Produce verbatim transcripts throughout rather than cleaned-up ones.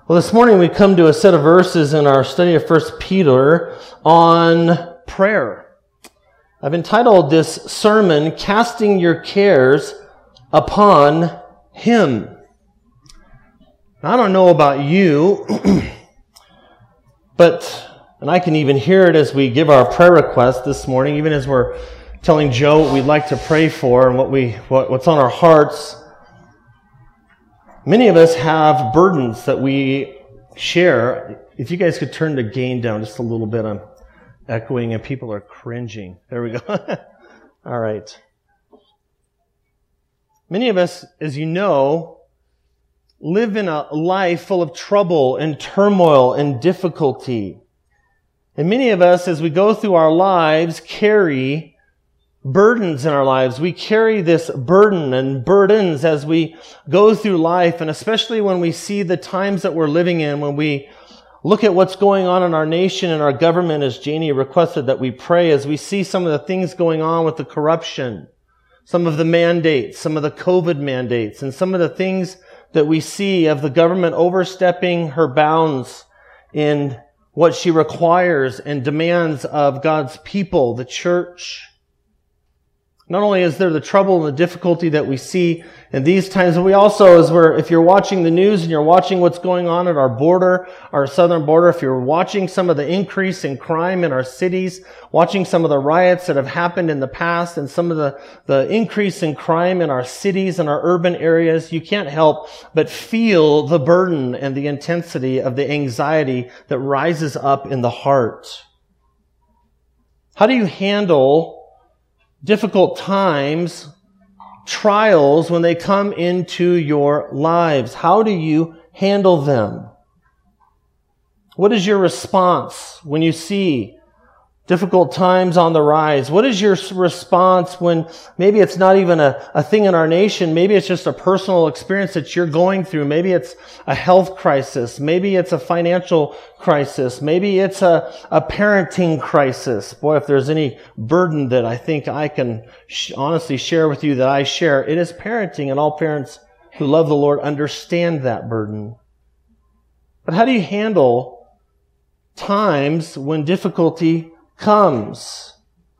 Well, this morning we come to a set of verses in our study of First Peter on prayer. I've entitled this sermon, Casting Your Cares Upon Him. Now, I don't know about you, but, and I can even hear it as we give our prayer request this morning, even as we're telling Joe what we'd like to pray for and what we what, what's on our hearts. Many of us have burdens that we share. If you guys could turn the gain down just a little bit, I'm echoing and people are cringing. There we go. All right. Many of us, as you know, live in a life full of trouble and turmoil and difficulty. And many of us, as we go through our lives, carry burdens in our lives. We carry this burden and burdens as we go through life, and especially when we see the times that we're living in, when we look at what's going on in our nation and our government, as Janie requested that we pray, as we see some of the things going on with the corruption, some of the mandates, some of the COVID mandates, and some of the things that we see of the government overstepping her bounds in what she requires and demands of God's people, the church. Not only is there the trouble and the difficulty that we see in these times, but we also, as we're, if you're watching the news and you're watching what's going on at our border, our southern border, if you're watching some of the increase in crime in our cities, watching some of the riots that have happened in the past and some of the, the increase in crime in our cities and our urban areas, you can't help but feel the burden and the intensity of the anxiety that rises up in the heart. How do you handle difficult times, trials, when they come into your lives? How do you handle them? What is your response when you see difficult times on the rise? What is your response when maybe it's not even a, a thing in our nation? Maybe it's just a personal experience that you're going through. Maybe it's a health crisis. Maybe it's a financial crisis. Maybe it's a, a parenting crisis. Boy, if there's any burden that I think I can sh- honestly share with you that I share, it is parenting, and all parents who love the Lord understand that burden. But how do you handle times when difficulty comes?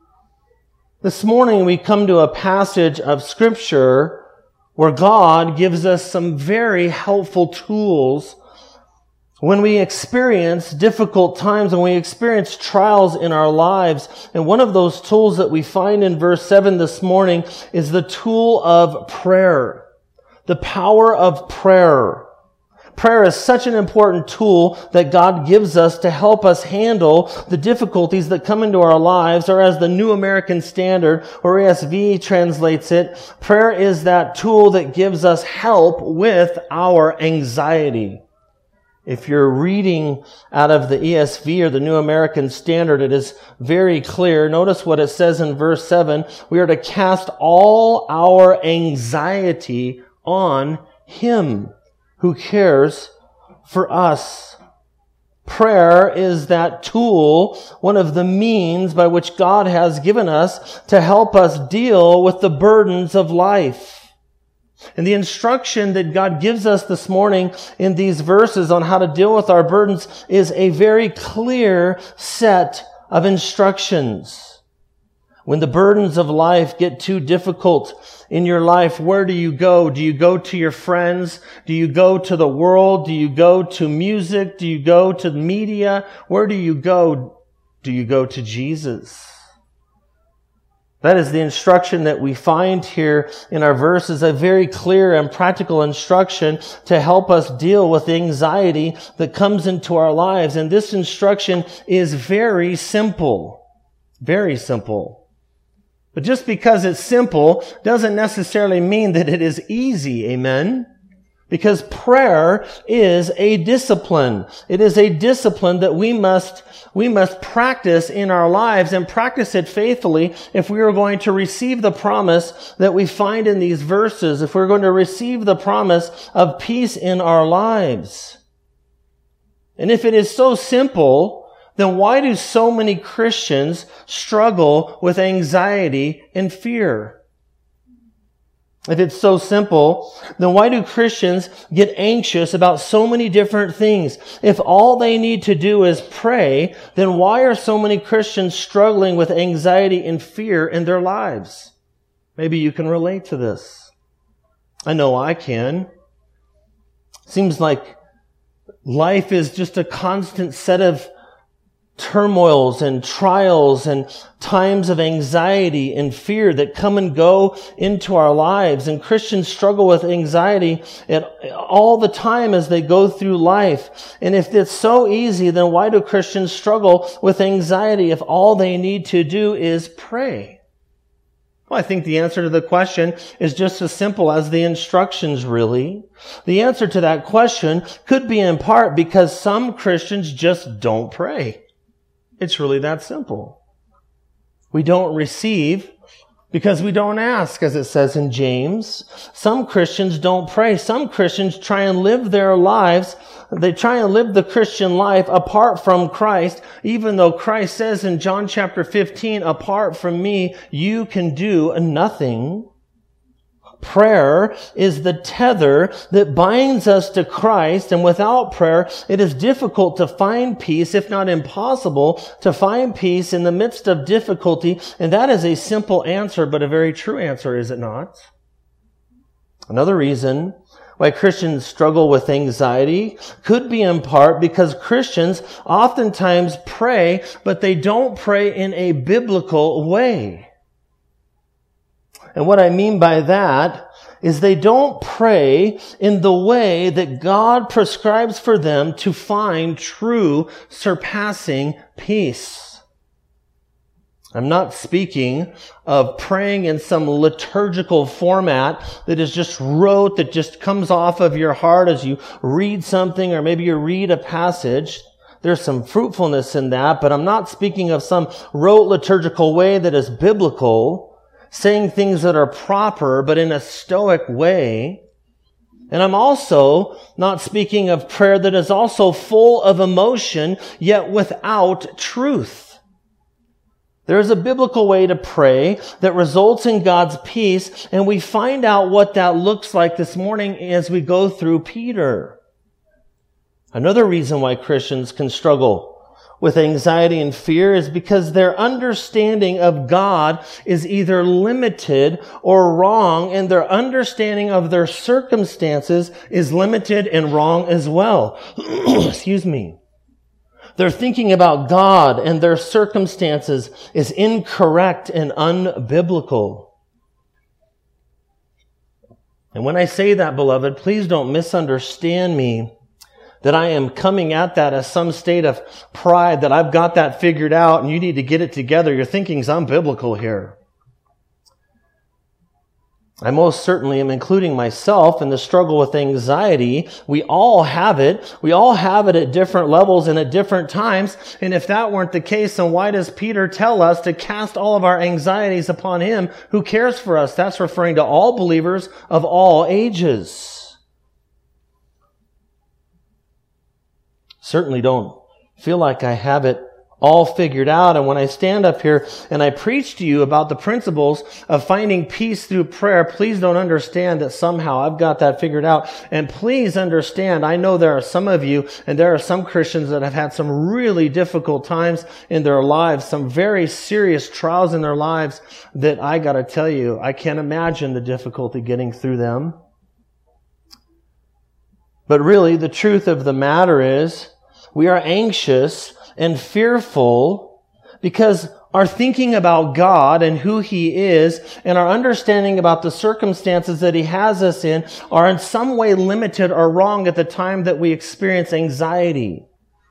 This morning we come to a passage of Scripture where God gives us some very helpful tools when we experience difficult times, when we experience trials in our lives. And one of those tools that we find in verse seven this morning is the tool of prayer. The power of prayer. Prayer is such an important tool that God gives us to help us handle the difficulties that come into our lives, or as the New American Standard, or E S V translates it, prayer is that tool that gives us help with our anxiety. If you're reading out of the E S V or the New American Standard, it is very clear. Notice what it says in verse seven. We are to cast all our anxiety on Him who cares for us. Prayer is that tool, one of the means by which God has given us to help us deal with the burdens of life. And the instruction that God gives us this morning in these verses on how to deal with our burdens is a very clear set of instructions. When the burdens of life get too difficult in your life, where do you go? Do you go to your friends? Do you go to the world? Do you go to music? Do you go to the media? Where do you go? Do you go to Jesus? That is the instruction that we find here in our verses, a very clear and practical instruction to help us deal with the anxiety that comes into our lives. And this instruction is very simple. Very simple. But just because it's simple doesn't necessarily mean that it is easy, amen? Because prayer is a discipline. It is a discipline that we must, we must practice in our lives, and practice it faithfully if we are going to receive the promise that we find in these verses, if we're going to receive the promise of peace in our lives. And if it is so simple, then why do so many Christians struggle with anxiety and fear? If it's so simple, then why do Christians get anxious about so many different things? If all they need to do is pray, then why are so many Christians struggling with anxiety and fear in their lives? Maybe you can relate to this. I know I can. Seems like life is just a constant set of turmoils and trials and times of anxiety and fear that come and go into our lives. And Christians struggle with anxiety at, all the time as they go through life. And if it's so easy, then why do Christians struggle with anxiety if all they need to do is pray? Well, I think the answer to the question is just as simple as the instructions, really. The answer to that question could be in part because some Christians just don't pray. It's really that simple. We don't receive because we don't ask, as it says in James. Some Christians don't pray. Some Christians try and live their lives. They try and live the Christian life apart from Christ, even though Christ says in John chapter fifteen, apart from me, you can do nothing. Prayer is the tether that binds us to Christ, and without prayer, it is difficult to find peace, if not impossible, to find peace in the midst of difficulty. And that is a simple answer, but a very true answer, is it not? Another reason why Christians struggle with anxiety could be in part because Christians oftentimes pray, but they don't pray in a biblical way. And what I mean by that is they don't pray in the way that God prescribes for them to find true, surpassing peace. I'm not speaking of praying in some liturgical format that is just rote, that just comes off of your heart as you read something or maybe you read a passage. There's some fruitfulness in that, but I'm not speaking of some rote liturgical way that is biblical, saying things that are proper, but in a stoic way. And I'm also not speaking of prayer that is also full of emotion, yet without truth. There is a biblical way to pray that results in God's peace, and we find out what that looks like this morning as we go through Peter. Another reason why Christians can struggle with anxiety and fear is because their understanding of God is either limited or wrong, and their understanding of their circumstances is limited and wrong as well. Excuse me. Their thinking about God and their circumstances is incorrect and unbiblical. And when I say that, beloved, please don't misunderstand me, that I am coming at that as some state of pride, that I've got that figured out and you need to get it together. Your thinking's unbiblical here. I most certainly am including myself in the struggle with anxiety. We all have it. We all have it at different levels and at different times. And if that weren't the case, then why does Peter tell us to cast all of our anxieties upon Him who cares for us? That's referring to all believers of all ages. Certainly don't feel like I have it all figured out. And when I stand up here and I preach to you about the principles of finding peace through prayer, please don't understand that somehow I've got that figured out. And please understand, I know there are some of you and there are some Christians that have had some really difficult times in their lives, some very serious trials in their lives that I got to tell you, I can't imagine the difficulty getting through them. But really, the truth of the matter is, we are anxious and fearful because our thinking about God and who He is and our understanding about the circumstances that He has us in are in some way limited or wrong at the time that we experience anxiety.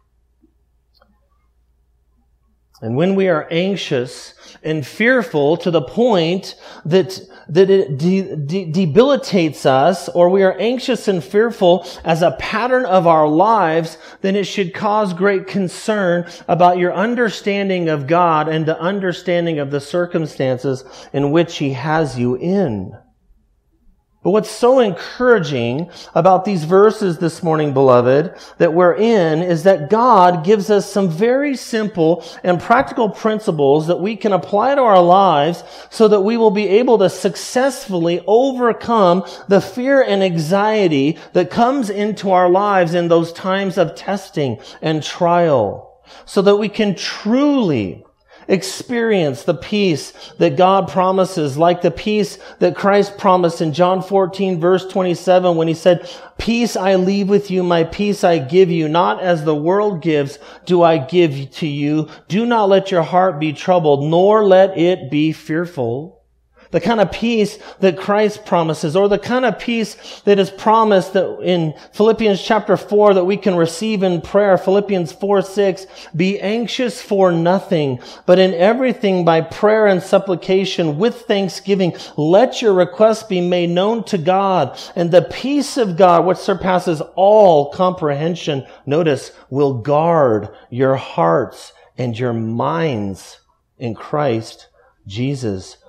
And when we are anxious and fearful to the point that that it de- de- debilitates us, or we are anxious and fearful as a pattern of our lives, then it should cause great concern about your understanding of God and the understanding of the circumstances in which He has you in. But what's so encouraging about these verses this morning, beloved, that we're in, is that God gives us some very simple and practical principles that we can apply to our lives so that we will be able to successfully overcome the fear and anxiety that comes into our lives in those times of testing and trial, so that we can truly experience the peace that God promises, like the peace that Christ promised in John fourteen, verse twenty-seven, when he said, "Peace I leave with you, my peace I give you. Not as the world gives, do I give to you. Do not let your heart be troubled, nor let it be fearful." The kind of peace that Christ promises, or the kind of peace that is promised that in Philippians chapter four that we can receive in prayer. Philippians four six, "Be anxious for nothing, but in everything by prayer and supplication with thanksgiving, let your requests be made known to God. And the peace of God, which surpasses all comprehension," notice, "will guard your hearts and your minds in Christ Jesus."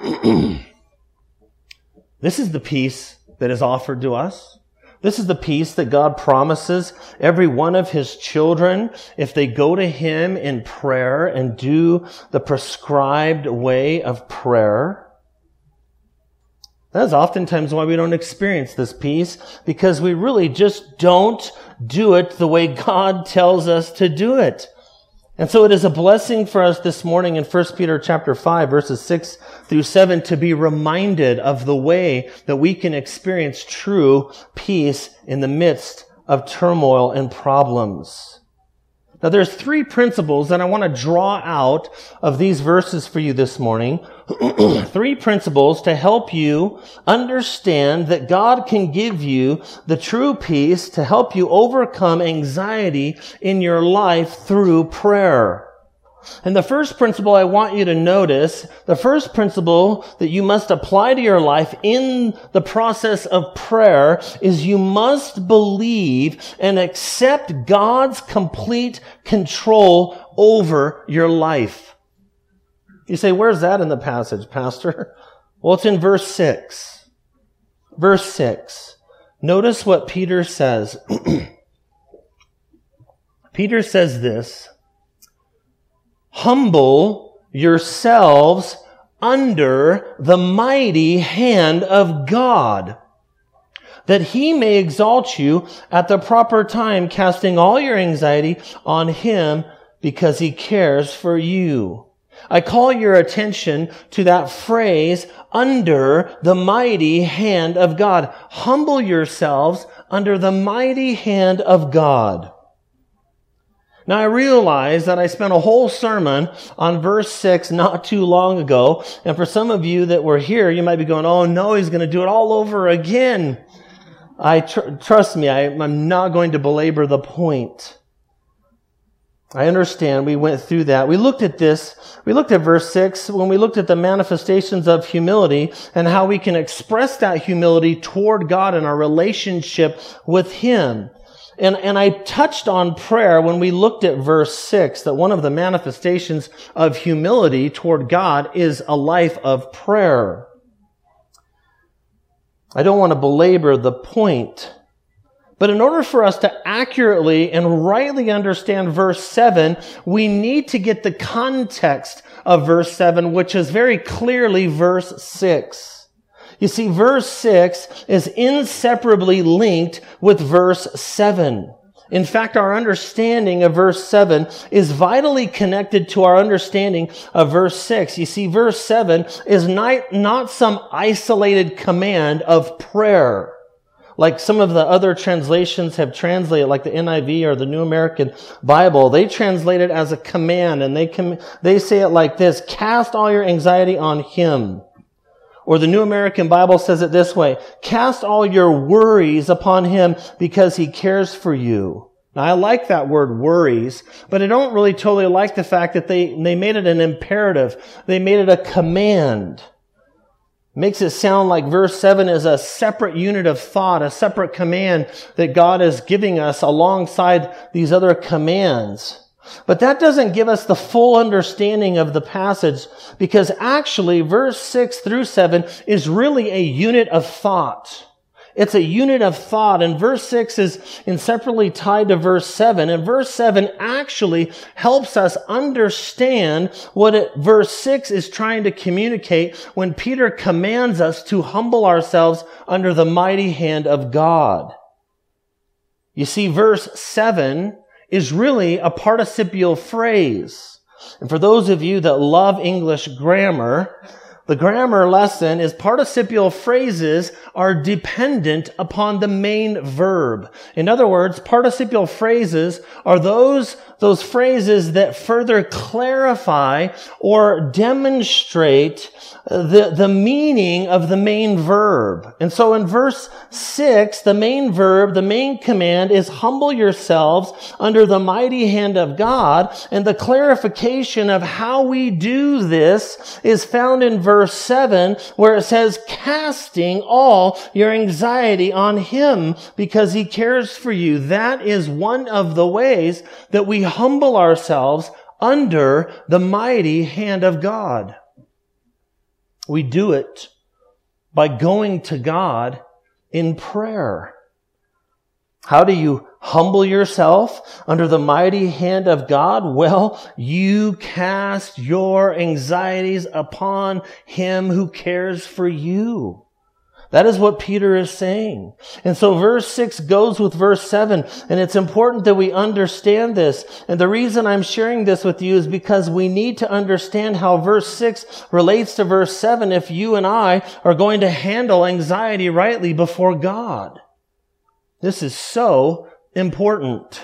This is the peace that is offered to us. This is the peace that God promises every one of his children if they go to him in prayer and do the prescribed way of prayer. That is oftentimes why we don't experience this peace, because we really just don't do it the way God tells us to do it. And so it is a blessing for us this morning in First Peter chapter five, verses six through seven, to be reminded of the way that we can experience true peace in the midst of turmoil and problems. Now there's three principles that I want to draw out of these verses for you this morning. Three principles to help you understand that God can give you the true peace to help you overcome anxiety in your life through prayer. And the first principle I want you to notice, the first principle that you must apply to your life in the process of prayer, is you must believe and accept God's complete control over your life. You say, where's that in the passage, Pastor? Well, it's in verse six. Verse six. Notice what Peter says. Peter says this: "Humble yourselves under the mighty hand of God, that he may exalt you at the proper time, casting all your anxiety on him because he cares for you." I call your attention to that phrase, "under the mighty hand of God." Humble yourselves under the mighty hand of God. Now, I realize that I spent a whole sermon on verse six not too long ago, and for some of you that were here, you might be going, "Oh no, he's going to do it all over again." I tr- trust me, I, I'm not going to belabor the point. I understand we went through that. We looked at this, we looked at verse six when we looked at the manifestations of humility and how we can express that humility toward God in our relationship with him. And, and I touched on prayer when we looked at verse six, that one of the manifestations of humility toward God is a life of prayer. I don't want to belabor the point, but in order for us to accurately and rightly understand verse seven, we need to get the context of verse seven, which is very clearly verse six. You see, verse six is inseparably linked with verse seven. In fact, our understanding of verse seven is vitally connected to our understanding of verse six. You see, verse seven is not, not some isolated command of prayer, like some of the other translations have translated, like the N I V or the New American Bible. They translate it as a command, and they com- they say it like this: "Cast all your anxiety on him." Or the New American Bible says it this way: "Cast all your worries upon him because he cares for you." Now, I like that word worries, but I don't really totally like the fact that they, they made it an imperative. They made it a command. Makes it sound like verse seven is a separate unit of thought, a separate command that God is giving us alongside these other commands. But that doesn't give us the full understanding of the passage, because actually verse six through seven is really a unit of thought. It's a unit of thought, and verse six is inseparably tied to verse seven, and verse seven actually helps us understand what it, verse six is trying to communicate when Peter commands us to humble ourselves under the mighty hand of God. You see, verse seven is really a participial phrase. And for those of you that love English grammar, the grammar lesson is participial phrases are dependent upon the main verb. In other words, participial phrases are those, those phrases that further clarify or demonstrate the, the meaning of the main verb. And so in verse six, the main verb, the main command is humble yourselves under the mighty hand of God. And the clarification of how we do this is found in verse seven, where it says, casting all your anxiety on Him because He cares for you. That is one of the ways that we humble ourselves under the mighty hand of God. We do it by going to God in prayer. How do you humble yourself under the mighty hand of God? Well, you cast your anxieties upon Him who cares for you. That is what Peter is saying. And so verse six goes with verse seven, and it's important that we understand this. And the reason I'm sharing this with you is because we need to understand how verse six relates to verse seven if you and I are going to handle anxiety rightly before God. This is so important.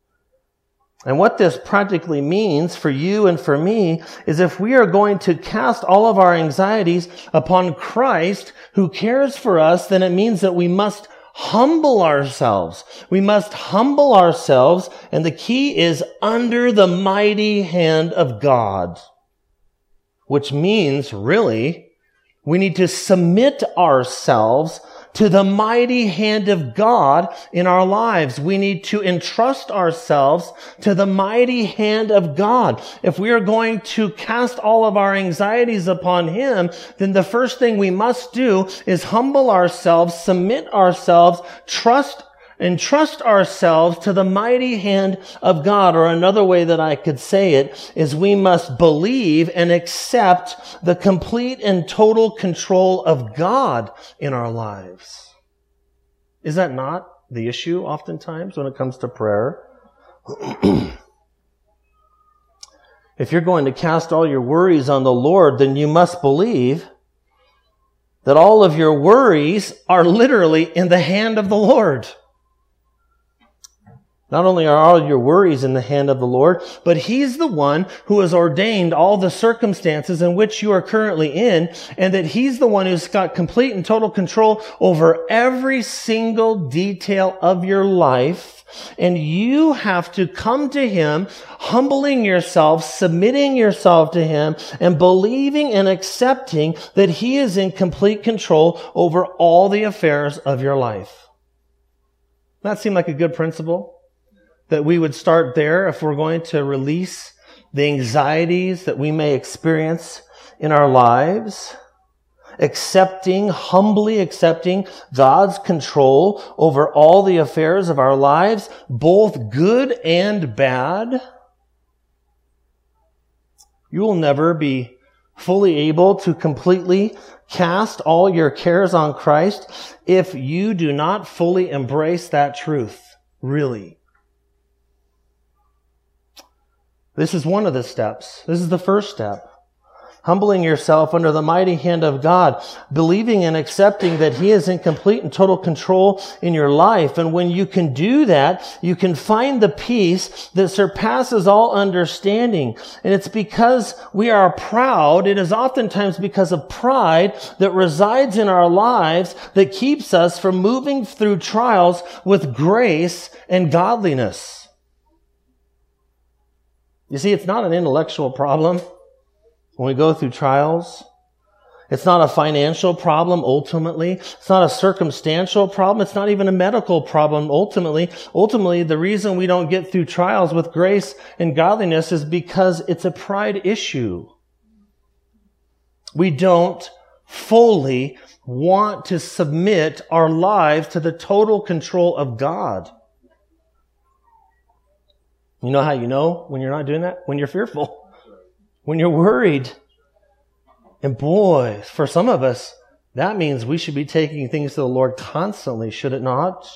And what this practically means for you and for me is if we are going to cast all of our anxieties upon Christ who cares for us, then it means that we must humble ourselves. We must humble ourselves, and the key is under the mighty hand of God, which means really we need to submit ourselves to the mighty hand of God in our lives. We need to entrust ourselves to the mighty hand of God. If we are going to cast all of our anxieties upon Him, then the first thing we must do is humble ourselves, submit ourselves, trust Entrust ourselves to the mighty hand of God. Or another way that I could say it is we must believe and accept the complete and total control of God in our lives. Is that not the issue oftentimes when it comes to prayer? If you're going to cast all your worries on the Lord, then you must believe that all of your worries are literally in the hand of the Lord. Not only are all your worries in the hand of the Lord, but He's the one who has ordained all the circumstances in which you are currently in, and that He's the one who's got complete and total control over every single detail of your life. And you have to come to Him, humbling yourself, submitting yourself to Him, and believing and accepting that He is in complete control over all the affairs of your life. That seem like a good principle? That we would start there if we're going to release the anxieties that we may experience in our lives. Accepting, humbly accepting God's control over all the affairs of our lives, both good and bad. You will never be fully able to completely cast all your cares on Christ if you do not fully embrace that truth, really. This is one of the steps. This is the first step. Humbling yourself under the mighty hand of God, believing and accepting that He is in complete and total control in your life. And when you can do that, you can find the peace that surpasses all understanding. And it's because we are proud. It is oftentimes because of pride that resides in our lives that keeps us from moving through trials with grace and godliness. You see, it's not an intellectual problem when we go through trials. It's not a financial problem, ultimately. It's not a circumstantial problem. It's not even a medical problem, ultimately. Ultimately, the reason we don't get through trials with grace and godliness is because it's a pride issue. We don't fully want to submit our lives to the total control of God. You know how you know when you're not doing that? When you're fearful. When you're worried. And boy, for some of us, that means we should be taking things to the Lord constantly, should it not?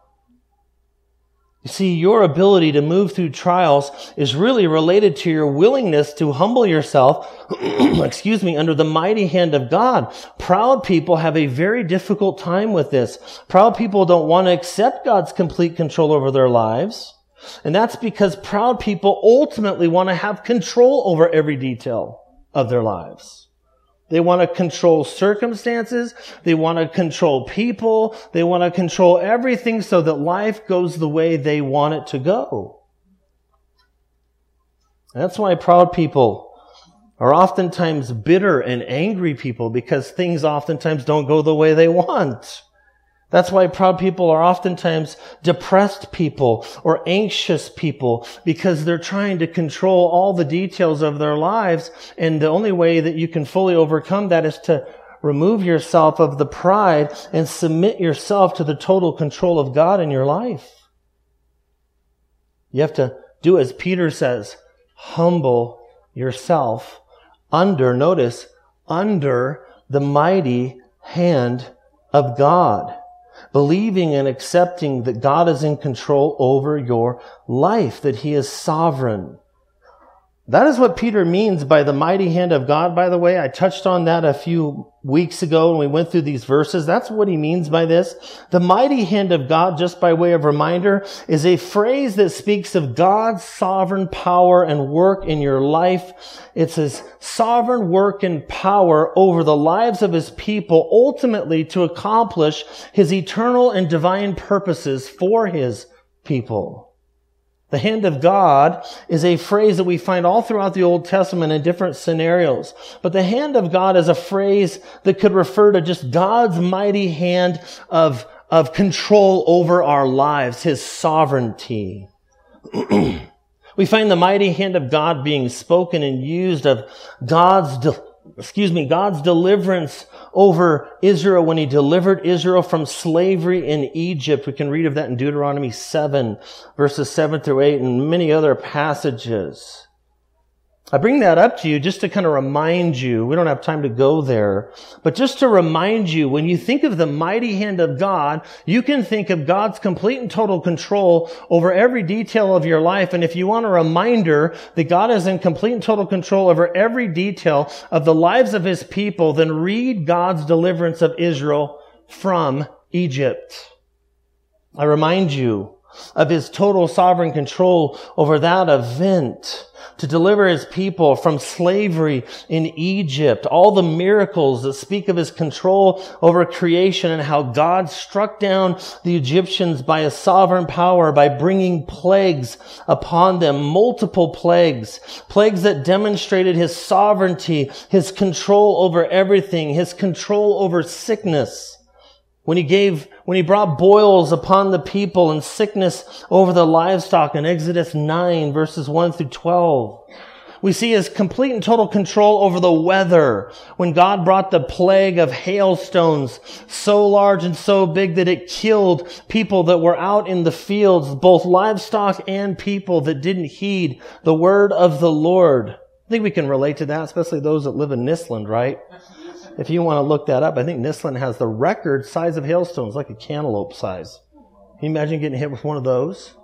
You see, your ability to move through trials is really related to your willingness to humble yourself, excuse me, under the mighty hand of God. Proud people have a very difficult time with this. Proud people don't want to accept God's complete control over their lives. And that's because proud people ultimately want to have control over every detail of their lives. They want to control circumstances. They want to control people. They want to control everything so that life goes the way they want it to go. That's why proud people are oftentimes bitter and angry people, because things oftentimes don't go the way they want. That's why proud people are oftentimes depressed people or anxious people, because they're trying to control all the details of their lives. And the only way that you can fully overcome that is to remove yourself of the pride and submit yourself to the total control of God in your life. You have to do as Peter says, humble yourself under, notice, under the mighty hand of God. Believing and accepting that God is in control over your life, that He is sovereign. That is what Peter means by the mighty hand of God, by the way. I touched on that a few weeks ago when we went through these verses. That's what he means by this. The mighty hand of God, just by way of reminder, is a phrase that speaks of God's sovereign power and work in your life. It's His sovereign work and power over the lives of His people, ultimately to accomplish His eternal and divine purposes for His people. The hand of God is a phrase that we find all throughout the Old Testament in different scenarios. But the hand of God is a phrase that could refer to just God's mighty hand of, of control over our lives, His sovereignty. We find the mighty hand of God being spoken and used of God's, de- excuse me, God's deliverance over Israel when He delivered Israel from slavery in Egypt. We can read of that in Deuteronomy seven, verses seven through eight, and many other passages. I bring that up to you just to kind of remind you, we don't have time to go there, but just to remind you, when you think of the mighty hand of God, you can think of God's complete and total control over every detail of your life. And if you want a reminder that God is in complete and total control over every detail of the lives of His people, then read God's deliverance of Israel from Egypt. I remind you of His total sovereign control over that event to deliver His people from slavery in Egypt. All the miracles that speak of His control over creation and how God struck down the Egyptians by His sovereign power by bringing plagues upon them, multiple plagues, plagues that demonstrated His sovereignty, His control over everything, His control over sickness. When he gave, when he brought boils upon the people and sickness over the livestock in Exodus nine, verses one through twelve. We see His complete and total control over the weather. When God brought the plague of hailstones so large and so big that it killed people that were out in the fields, both livestock and people that didn't heed the word of the Lord. I think we can relate to that, especially those that live in Nisland, right? If you want to look that up, I think Nisland has the record size of hailstones, like a cantaloupe size. Can you imagine getting hit with one of those?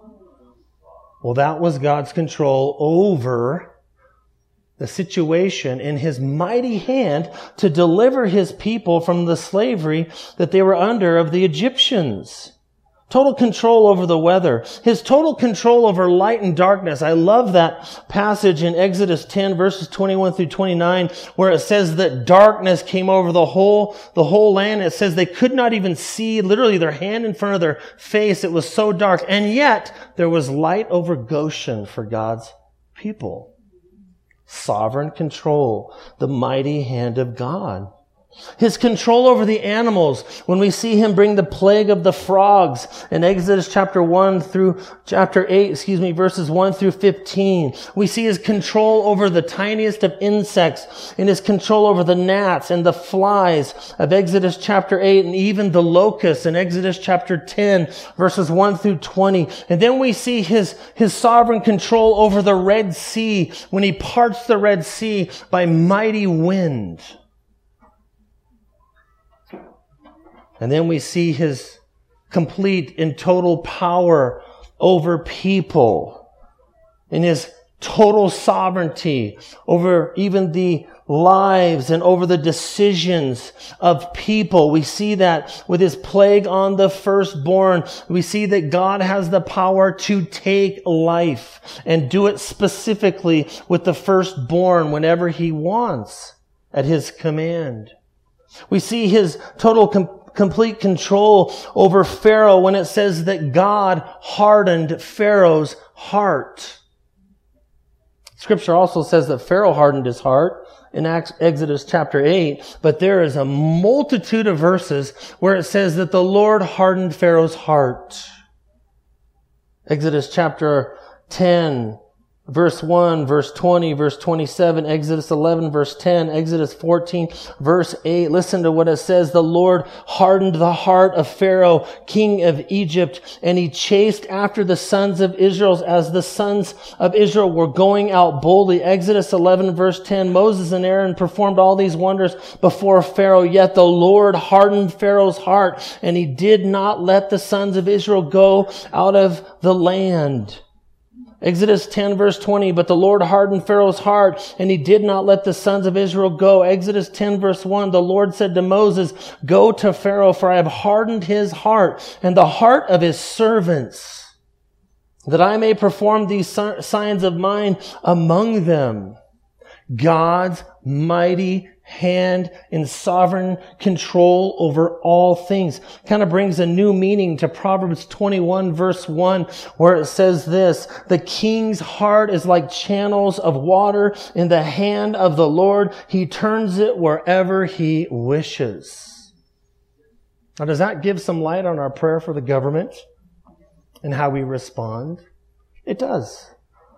Well, that was God's control over the situation in His mighty hand to deliver His people from the slavery that they were under of the Egyptians. Total control over the weather. His total control over light and darkness. I love that passage in Exodus ten, verses twenty-one through twenty-nine, where it says that darkness came over the whole, the whole land. It says they could not even see literally their hand in front of their face. It was so dark. And yet there was light over Goshen for God's people. Sovereign control. The mighty hand of God. His control over the animals, when we see him bring the plague of the frogs in Exodus chapter one through chapter eight, excuse me, verses one through fifteen. We see his control over the tiniest of insects and his control over the gnats and the flies of Exodus chapter eight, and even the locusts in Exodus chapter ten, verses one through twenty. And then we see his, his sovereign control over the Red Sea when he parts the Red Sea by mighty wind. And then we see his complete and total power over people, and his total sovereignty over even the lives and over the decisions of people. We see that with his plague on the firstborn. We see that God has the power to take life and do it specifically with the firstborn whenever he wants at his command. We see his total com- complete control over Pharaoh when it says that God hardened Pharaoh's heart. Scripture also says that Pharaoh hardened his heart in Exodus chapter eight, but there is a multitude of verses where it says that the Lord hardened Pharaoh's heart. Exodus chapter ten, verse one, verse twenty, verse twenty-seven, Exodus eleven, verse ten, Exodus fourteen, verse eight. Listen to what it says. The Lord hardened the heart of Pharaoh, king of Egypt, and he chased after the sons of Israel as the sons of Israel were going out boldly. Exodus eleven, verse ten, Moses and Aaron performed all these wonders before Pharaoh, yet the Lord hardened Pharaoh's heart, and he did not let the sons of Israel go out of the land. Exodus ten verse twenty, but the Lord hardened Pharaoh's heart, and he did not let the sons of Israel go. Exodus ten verse one, the Lord said to Moses, go to Pharaoh, for I have hardened his heart and the heart of his servants, that I may perform these signs of mine among them. God's mighty hand in sovereign control over all things kind of brings a new meaning to Proverbs twenty-one verse one, where it says this, the king's heart is like channels of water in the hand of the Lord. He turns it wherever he wishes. Now, does that give some light on our prayer for the government and how we respond? It does.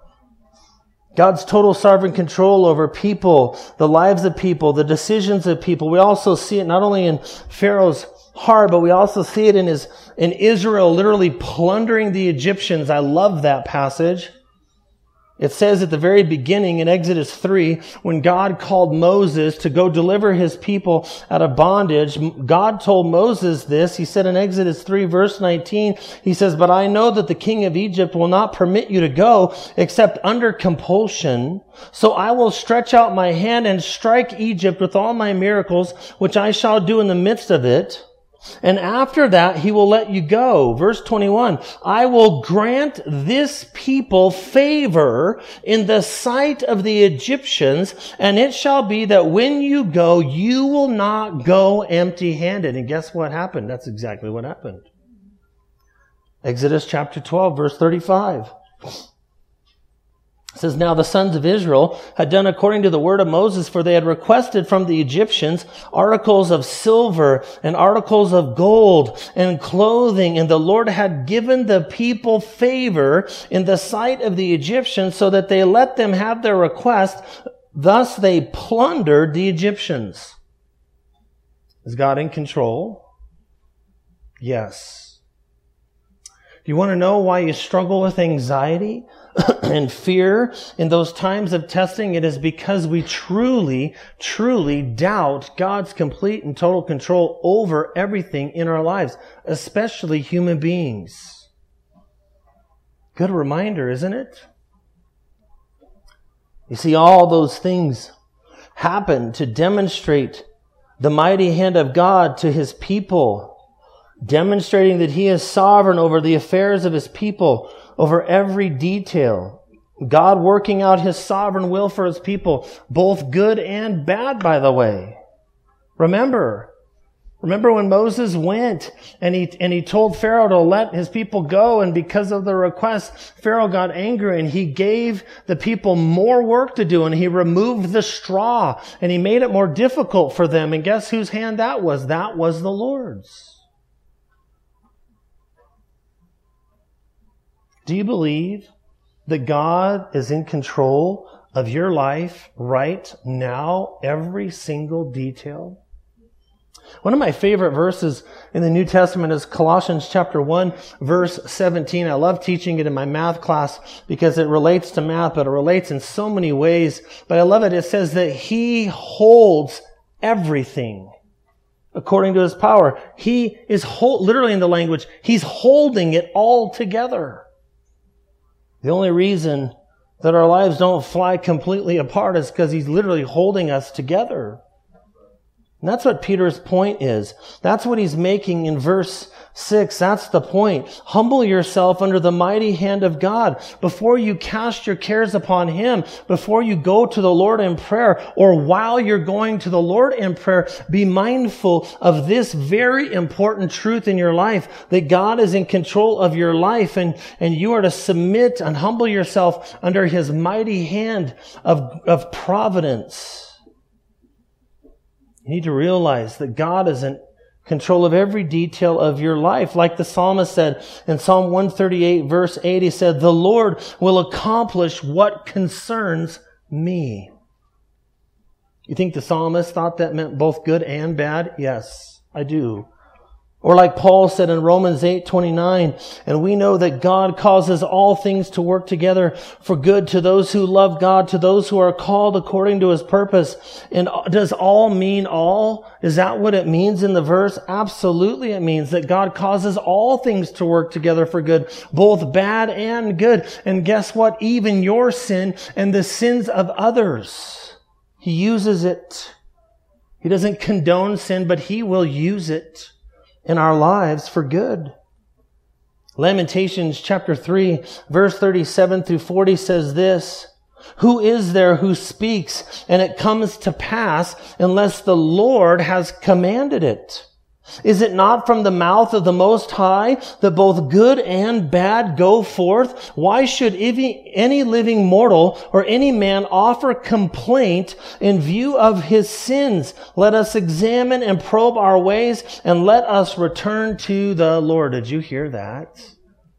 God's total sovereign control over people, the lives of people, the decisions of people. We also see it not only in Pharaoh's heart, but we also see it in his, in Israel literally plundering the Egyptians. I love that passage. It says at the very beginning in Exodus three, when God called Moses to go deliver his people out of bondage, God told Moses this. He said in Exodus three verse nineteen, he says, but I know that the king of Egypt will not permit you to go except under compulsion. So I will stretch out my hand and strike Egypt with all my miracles, which I shall do in the midst of it. And after that, he will let you go. Verse twenty-one, I will grant this people favor in the sight of the Egyptians, and it shall be that when you go, you will not go empty-handed. And guess what happened? That's exactly what happened. Exodus chapter twelve, verse thirty-five. It says, now the sons of Israel had done according to the word of Moses, for they had requested from the Egyptians articles of silver and articles of gold and clothing. And the Lord had given the people favor in the sight of the Egyptians, so that they let them have their request. Thus they plundered the Egyptians. Is God in control? Yes. Do you want to know why you struggle with anxiety and fear in those times of testing? It is because we truly, truly doubt God's complete and total control over everything in our lives, especially human beings. Good reminder, isn't it? You see, all those things happen to demonstrate the mighty hand of God to his people, demonstrating that he is sovereign over the affairs of his people, over every detail. God working out his sovereign will for his people, both good and bad, by the way. Remember, Remember when Moses went and he, and he told Pharaoh to let his people go, and because of the request, Pharaoh got angry and he gave the people more work to do, and he removed the straw and he made it more difficult for them. And guess whose hand that was? That was the Lord's. Do you believe that God is in control of your life right now, every single detail? One of my favorite verses in the New Testament is Colossians chapter one, verse seventeen. I love teaching it in my math class because it relates to math, but it relates in so many ways. But I love it. It says that He holds everything according to His power. He is, hold, literally in the language, He's holding it all together. The only reason that our lives don't fly completely apart is because He's literally holding us together. And that's what Peter's point is. That's what he's making in verse six. That's the point. Humble yourself under the mighty hand of God. Before you cast your cares upon Him, before you go to the Lord in prayer, or while you're going to the Lord in prayer, be mindful of this very important truth in your life, that God is in control of your life, and, and you are to submit and humble yourself under His mighty hand of, of providence. You need to realize that God is in control of every detail of your life. Like the psalmist said in Psalm one thirty-eight, verse eight, he said, "The Lord will accomplish what concerns me." You think the psalmist thought that meant both good and bad? Yes, I do. Or like Paul said in Romans eight twenty-nine, "And we know that God causes all things to work together for good to those who love God, to those who are called according to His purpose." And does all mean all? Is that what it means in the verse? Absolutely, it means that God causes all things to work together for good, both bad and good. And guess what? Even your sin and the sins of others, He uses it. He doesn't condone sin, but He will use it in our lives for good. Lamentations chapter three, verse thirty-seven through forty says this, "Who is there who speaks, and it comes to pass unless the Lord has commanded it? Is it not from the mouth of the Most High that both good and bad go forth? Why should any living mortal or any man offer complaint in view of his sins? Let us examine and probe our ways, and let us return to the Lord." Did you hear that?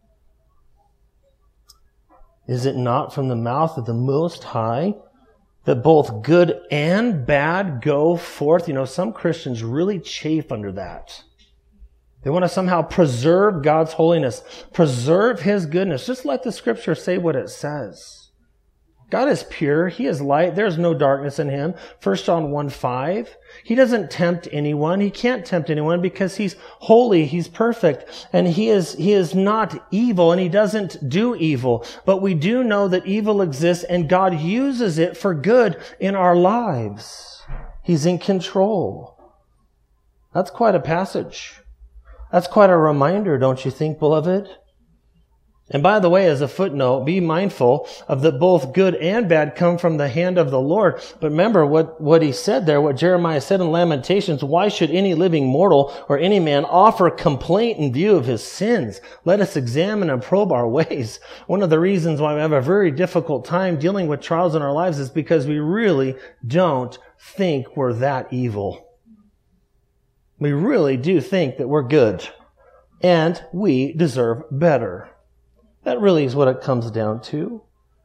Is it not from the mouth of the Most High that both good and bad go forth? You know, some Christians really chafe under that. They want to somehow preserve God's holiness, preserve His goodness. Just let the Scripture say what it says. God is pure. He is light. There's no darkness in Him. First John one five. He doesn't tempt anyone. He can't tempt anyone because He's holy. He's perfect. And He is, He is not evil, and He doesn't do evil. But we do know that evil exists, and God uses it for good in our lives. He's in control. That's quite a passage. That's quite a reminder, don't you think, beloved? And by the way, as a footnote, be mindful of that both good and bad come from the hand of the Lord. But remember what, what he said there, what Jeremiah said in Lamentations, "Why should any living mortal or any man offer complaint in view of his sins? Let us examine and probe our ways." One of the reasons why we have a very difficult time dealing with trials in our lives is because we really don't think we're that evil. We really do think that we're good, and we deserve better. That really is what it comes down to.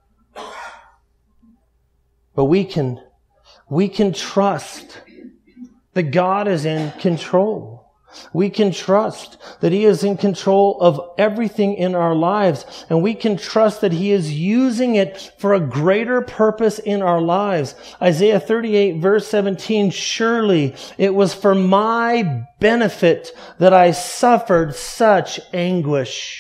But we can, we can trust that God is in control. We can trust that He is in control of everything in our lives. And we can trust that He is using it for a greater purpose in our lives. Isaiah thirty-eight verse seventeen, "Surely it was for my benefit that I suffered such anguish."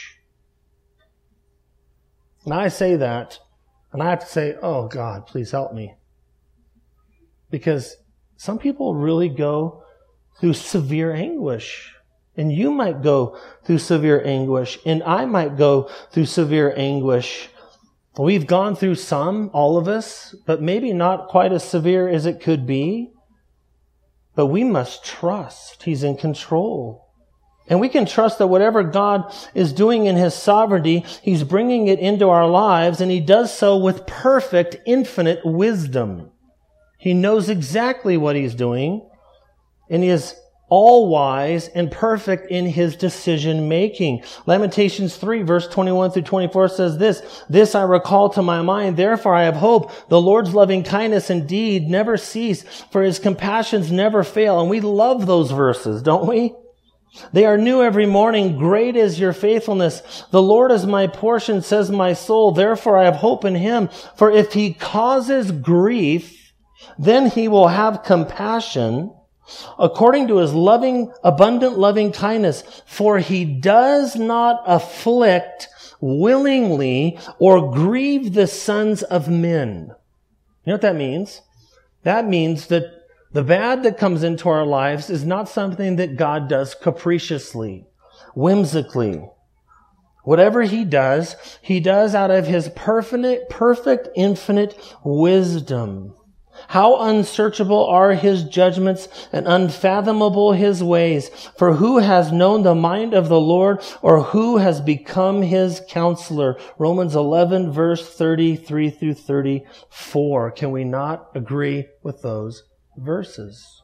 And I say that, and I have to say, oh God, please help me. Because some people really go through severe anguish. And you might go through severe anguish, and I might go through severe anguish. We've gone through some, all of us, but maybe not quite as severe as it could be. But we must trust He's in control. And we can trust that whatever God is doing in His sovereignty, He's bringing it into our lives, and He does so with perfect, infinite wisdom. He knows exactly what He's doing, and He is all-wise and perfect in His decision-making. Lamentations three, verse twenty-one through twenty-four says this, "This I recall to my mind, therefore I have hope. The Lord's loving kindness indeed never cease, for His compassions never fail." And we love those verses, don't we? They are new every morning. Great is your faithfulness. The Lord is my portion, says my soul. Therefore I have hope in Him. For if He causes grief, then He will have compassion according to His loving, abundant loving kindness. For He does not afflict willingly or grieve the sons of men. You know what that means? That means that the bad that comes into our lives is not something that God does capriciously, whimsically. Whatever He does, He does out of His perfect, perfect, infinite wisdom. How unsearchable are His judgments and unfathomable His ways. For who has known the mind of the Lord, or who has become His counselor? Romans eleven, verse thirty-three through thirty-four. Can we not agree with those verses?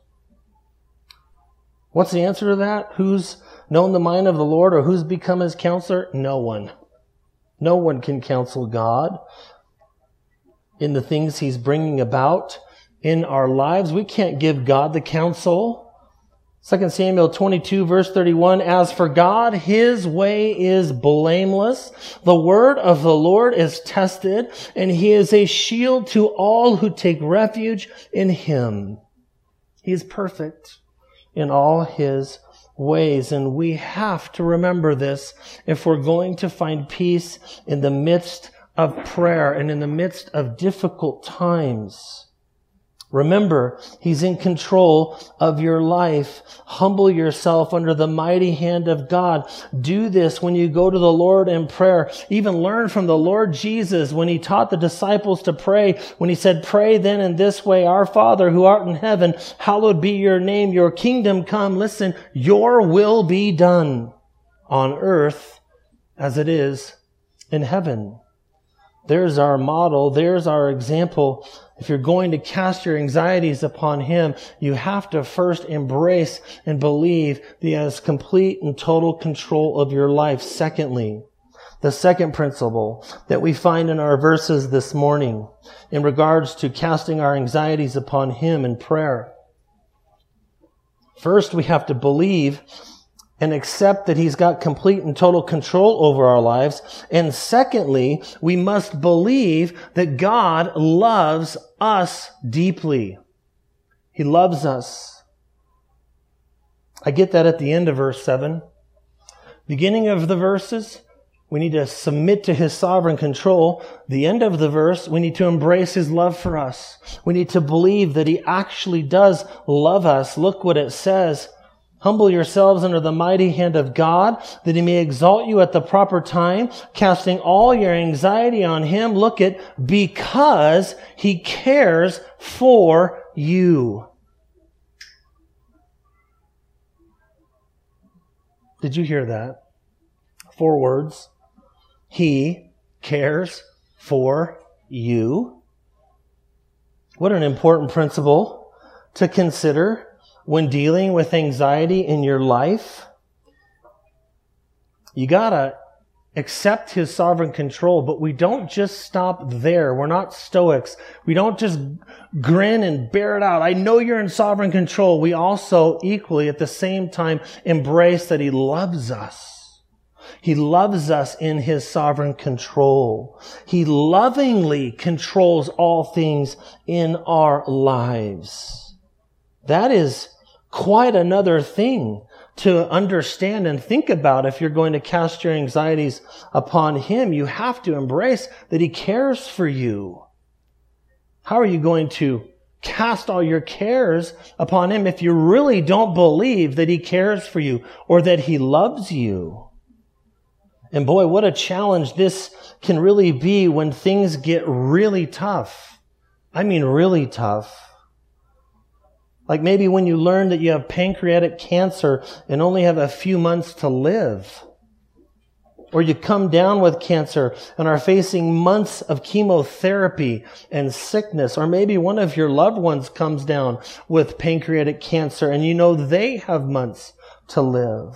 What's the answer to that? Who's known the mind of the Lord, or who's become His counselor? No one. No one can counsel God in the things He's bringing about in our lives. We can't give God the counsel. Second Samuel twenty-two, verse thirty-one, "As for God, His way is blameless. The word of the Lord is tested, and He is a shield to all who take refuge in Him." He is perfect in all His ways, and we have to remember this if we're going to find peace in the midst of prayer and in the midst of difficult times. Remember, He's in control of your life. Humble yourself under the mighty hand of God. Do this when you go to the Lord in prayer. Even learn from the Lord Jesus when He taught the disciples to pray, when He said, "Pray then in this way, Our Father who art in heaven, hallowed be your name, your kingdom come." Listen, your will be done on earth as it is in heaven. There's our model. There's our example. If you're going to cast your anxieties upon Him, you have to first embrace and believe that He has complete and total control of your life. Secondly, the second principle that we find in our verses this morning in regards to casting our anxieties upon Him in prayer. First, we have to believe and accept that He's got complete and total control over our lives. And secondly, we must believe that God loves us deeply. He loves us. I get that at the end of verse seven. Beginning of the verses, we need to submit to His sovereign control. The end of the verse, we need to embrace His love for us. We need to believe that He actually does love us. Look what it says. "Humble yourselves under the mighty hand of God, that He may exalt you at the proper time, casting all your anxiety on Him." Look at, because He cares for you. Did you hear that? Four words. He cares for you. What an important principle to consider when dealing with anxiety in your life. You gotta accept His sovereign control, but we don't just stop there. We're not Stoics. We don't just grin and bear it out. I know you're in sovereign control. We also equally at the same time embrace that He loves us. He loves us in His sovereign control. He lovingly controls all things in our lives. That is quite another thing to understand and think about if you're going to cast your anxieties upon Him. You have to embrace that He cares for you. How are you going to cast all your cares upon Him if you really don't believe that He cares for you or that He loves you? And boy, what a challenge this can really be when things get really tough. I mean really tough. Like maybe when you learn that you have pancreatic cancer and only have a few months to live. Or you come down with cancer and are facing months of chemotherapy and sickness. Or maybe one of your loved ones comes down with pancreatic cancer and you know they have months to live.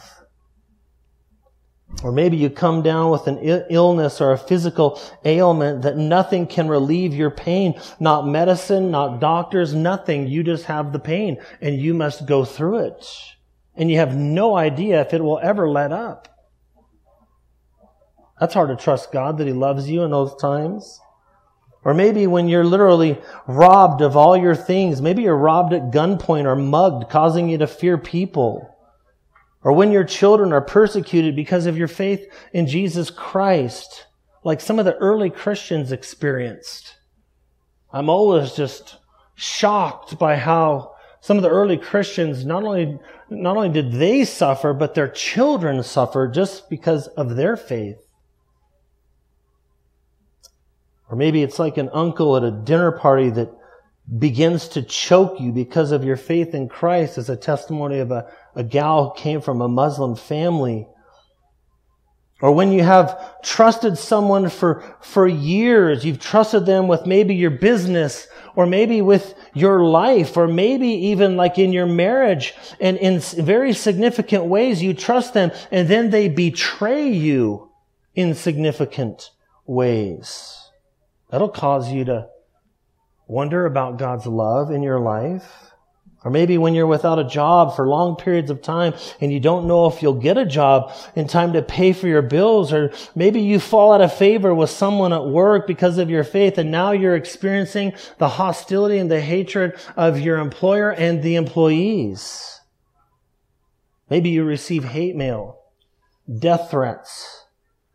Or maybe you come down with an illness or a physical ailment that nothing can relieve your pain. Not medicine, not doctors, nothing. You just have the pain and you must go through it. And you have no idea if it will ever let up. That's hard to trust God that He loves you in those times. Or maybe when you're literally robbed of all your things. Maybe you're robbed at gunpoint or mugged, causing you to fear people. Or when your children are persecuted because of your faith in Jesus Christ, like some of the early Christians experienced. I'm always just shocked by how some of the early Christians, not only, not only did they suffer, but their children suffered just because of their faith. Or maybe it's like an uncle at a dinner party that begins to choke you because of your faith in Christ, as a testimony of a, a gal who came from a Muslim family. Or when you have trusted someone for, for years, you've trusted them with maybe your business, or maybe with your life, or maybe even like in your marriage, and in very significant ways you trust them, and then they betray you in significant ways. That'll cause you to wonder about God's love in your life. Or maybe when you're without a job for long periods of time and you don't know if you'll get a job in time to pay for your bills. Or maybe you fall out of favor with someone at work because of your faith and now you're experiencing the hostility and the hatred of your employer and the employees. Maybe you receive hate mail, death threats.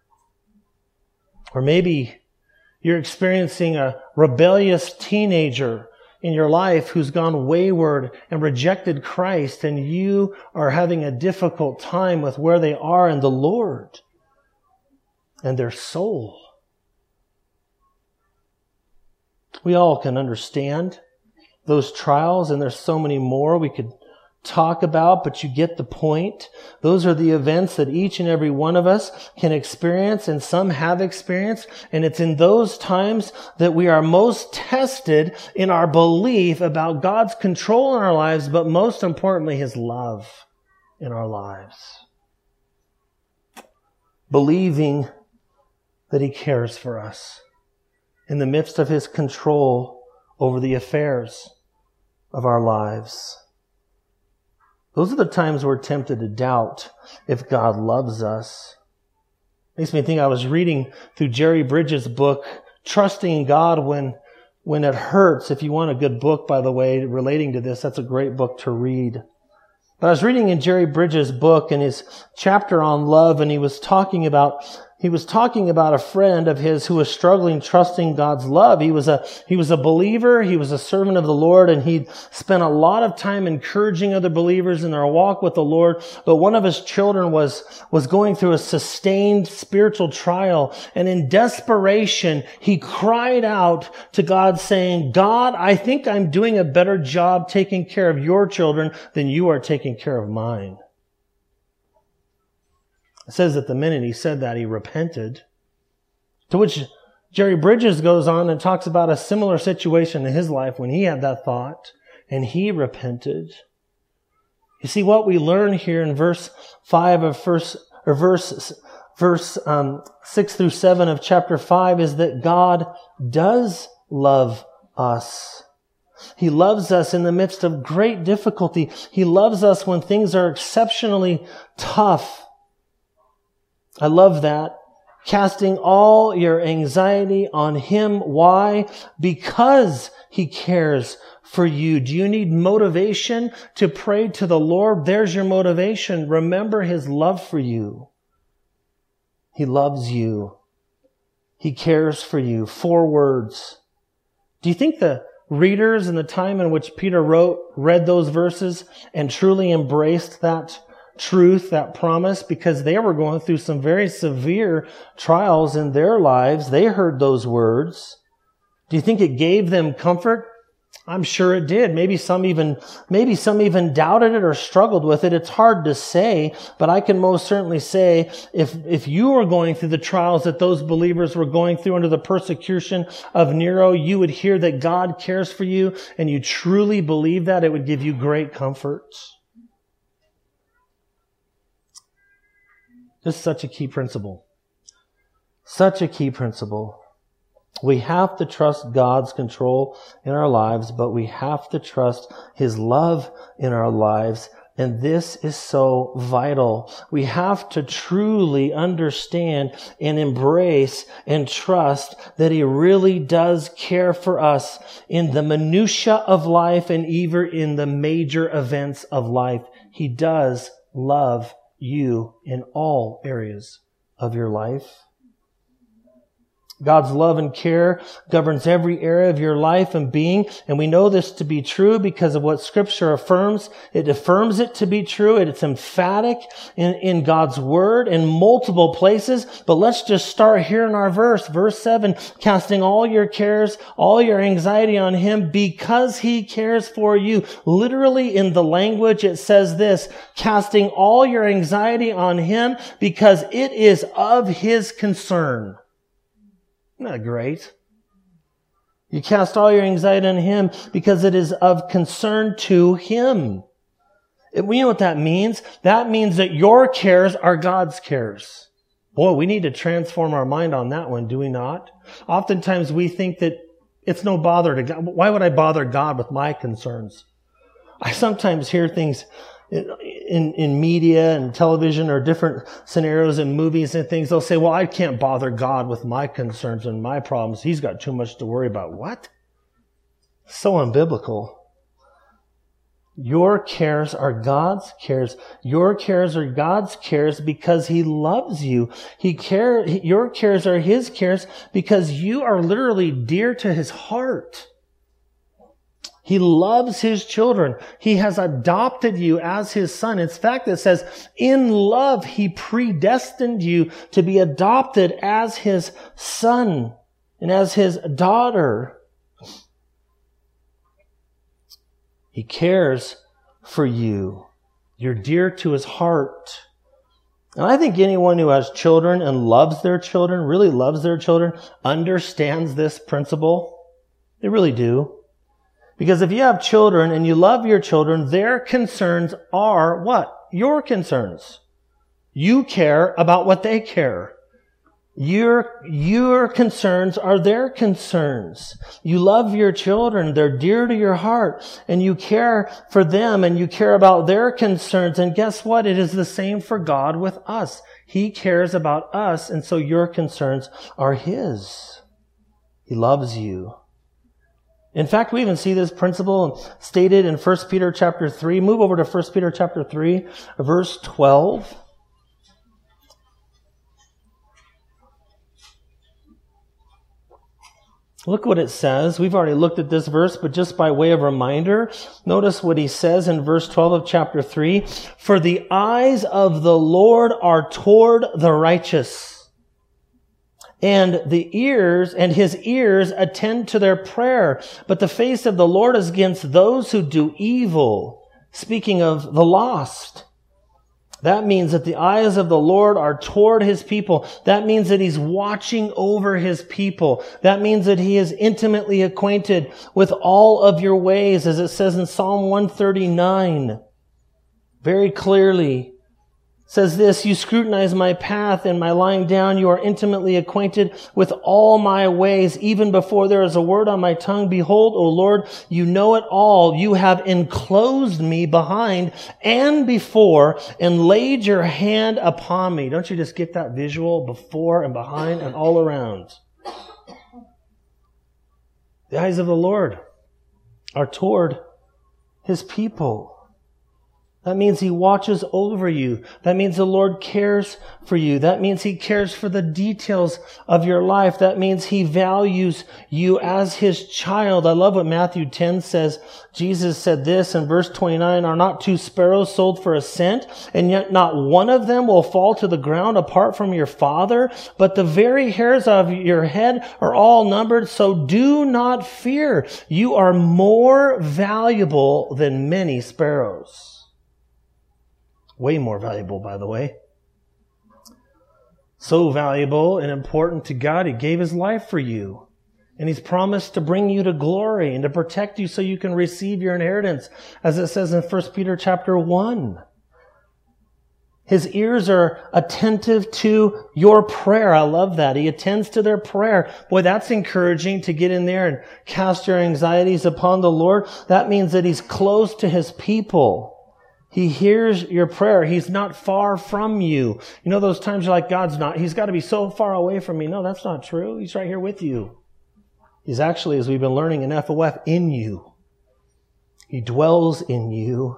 Or maybe you're experiencing a rebellious teenager in your life who's gone wayward and rejected Christ, and you are having a difficult time with where they are in the Lord and their soul. We all can understand those trials, and there's so many more we could talk about, but you get the point. Those are the events that each and every one of us can experience, and some have experienced, and it's in those times that we are most tested in our belief about God's control in our lives, but most importantly, His love in our lives. Believing that He cares for us in the midst of His control over the affairs of our lives. Those are the times we're tempted to doubt if God loves us. Makes me think, I was reading through Jerry Bridges' book, Trusting God When, When It Hurts. If you want a good book, by the way, relating to this, that's a great book to read. But I was reading in Jerry Bridges' book in his chapter on love, and he was talking about He was talking about a friend of his who was struggling trusting God's love. He was a, he was a believer. He was a servant of the Lord, and he'd spent a lot of time encouraging other believers in their walk with the Lord. But one of his children was, was going through a sustained spiritual trial. And in desperation, he cried out to God saying, God, I think I'm doing a better job taking care of your children than you are taking care of mine. It says that the minute he said that, he repented. To which Jerry Bridges goes on and talks about a similar situation in his life when he had that thought, and he repented. You see, what we learn here in verse five of first, or verse, verse um, six through seven of chapter five is that God does love us. He loves us in the midst of great difficulty. He loves us when things are exceptionally tough. I love that. Casting all your anxiety on Him. Why? Because He cares for you. Do you need motivation to pray to the Lord? There's your motivation. Remember His love for you. He loves you. He cares for you. Four words. Do you think the readers in the time in which Peter wrote, read those verses and truly embraced that truth, that promise, because they were going through some very severe trials in their lives? They heard those words. Do you think it gave them comfort I'm sure it did. Maybe some even, maybe some even doubted it or struggled with it. It's hard to say, but I can most certainly say if, if you were going through the trials that those believers were going through under the persecution of Nero, you would hear that God cares for you and you truly believe that, it would give you great comfort. This is such a key principle. Such a key principle. We have to trust God's control in our lives, but we have to trust His love in our lives. And this is so vital. We have to truly understand and embrace and trust that He really does care for us in the minutia of life and even in the major events of life. He does love you in all areas of your life. God's love and care governs every area of your life and being. And we know this to be true because of what Scripture affirms. It affirms it to be true. It's emphatic in, in God's Word in multiple places. But let's just start here in our verse. Verse seven, casting all your cares, all your anxiety on Him because He cares for you. Literally in the language it says this, casting all your anxiety on Him because it is of His concern. Isn't that great? You cast all your anxiety on Him because it is of concern to Him. And we know what that means. That means that your cares are God's cares. Boy, we need to transform our mind on that one, do we not? Oftentimes we think that it's no bother to God. Why would I bother God with my concerns? I sometimes hear things in, in media and television or different scenarios and movies and things. They'll say, well, I can't bother God with my concerns and my problems. He's got too much to worry about. What? So unbiblical. Your cares are God's cares. Your cares are God's cares because He loves you. He care, your cares are His cares because you are literally dear to His heart. He loves His children. He has adopted you as His son. In fact, it says, in love, He predestined you to be adopted as His son and as His daughter. He cares for you. You're dear to His heart. And I think anyone who has children and loves their children, really loves their children, understands this principle. They really do. Because if you have children and you love your children, their concerns are what? Your concerns. You care about what they care. Your, your concerns are their concerns. You love your children. They're dear to your heart. And you care for them and you care about their concerns. And guess what? It is the same for God with us. He cares about us. And so your concerns are His. He loves you. In fact, we even see this principle stated in First Peter chapter three. Move over to First Peter chapter three, verse twelve. Look what it says. We've already looked at this verse, but just by way of reminder, notice what he says in verse twelve of chapter three. For the eyes of the Lord are toward the righteous, and the ears, and His ears attend to their prayer. But the face of the Lord is against those who do evil. Speaking of the lost. That means that the eyes of the Lord are toward His people. That means that He's watching over His people. That means that He is intimately acquainted with all of your ways, as it says in Psalm one thirty-nine. Very clearly. Says this, you scrutinize my path and my lying down. You are intimately acquainted with all my ways. Even before there is a word on my tongue, behold, O Lord, you know it all. You have enclosed me behind and before and laid your hand upon me. Don't you just get that visual before and behind and all around? The eyes of the Lord are toward His people. That means He watches over you. That means the Lord cares for you. That means He cares for the details of your life. That means He values you as His child. I love what Matthew ten says. Jesus said this in verse twenty-nine, "Are not two sparrows sold for a cent? And yet not one of them will fall to the ground apart from your Father? But the very hairs of your head are all numbered. So do not fear. You are more valuable than many sparrows." Way more valuable, by the way. So valuable and important to God, He gave His life for you. And He's promised to bring you to glory and to protect you so you can receive your inheritance, as it says in First Peter chapter one. His ears are attentive to your prayer. I love that. He attends to their prayer. Boy, that's encouraging to get in there and cast your anxieties upon the Lord. That means that He's close to His people. He hears your prayer. He's not far from you. You know those times you're like, God's not, He's got to be so far away from me. No, that's not true. He's right here with you. He's actually, as we've been learning in F O F, in you. He dwells in you.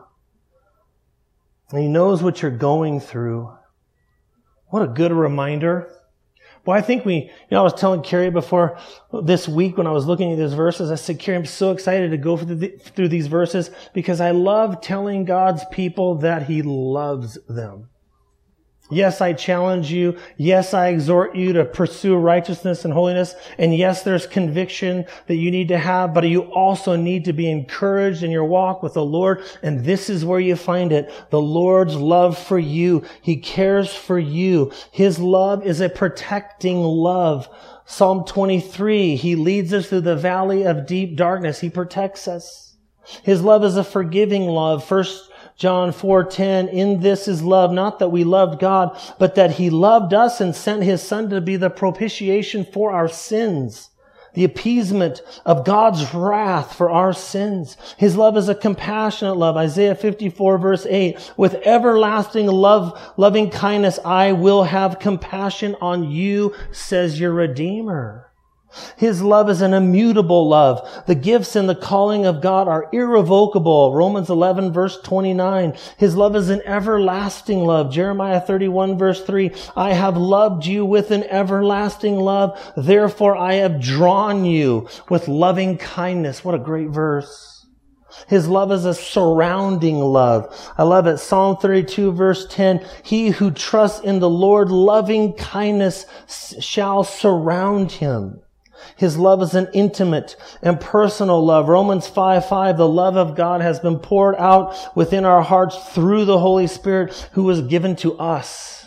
And He knows what you're going through. What a good reminder. Well, I think we, you know, I was telling Carrie before this week when I was looking at these verses, I said, Carrie, I'm so excited to go through, the, through these verses because I love telling God's people that He loves them. Yes, I challenge you. Yes, I exhort you to pursue righteousness and holiness. And yes, there's conviction that you need to have, but you also need to be encouraged in your walk with the Lord. And this is where you find it. The Lord's love for you. He cares for you. His love is a protecting love. Psalm twenty-three, He leads us through the valley of deep darkness. He protects us. His love is a forgiving love. First John four ten, in this is love, not that we loved God, but that He loved us and sent His Son to be the propitiation for our sins, the appeasement of God's wrath for our sins. His love is a compassionate love. Isaiah fifty-four verse eight, with everlasting love, loving kindness, I will have compassion on you, says your Redeemer. His love is an immutable love. The gifts and the calling of God are irrevocable. Romans eleven verse twenty-nine. His love is an everlasting love. Jeremiah thirty-one verse three. I have loved you with an everlasting love. Therefore I have drawn you with loving kindness. What a great verse. His love is a surrounding love. I love it. Psalm thirty-two verse ten. He who trusts in the Lord, loving kindness shall surround him. His love is an intimate and personal love. Romans five five, the love of God has been poured out within our hearts through the Holy Spirit who was given to us.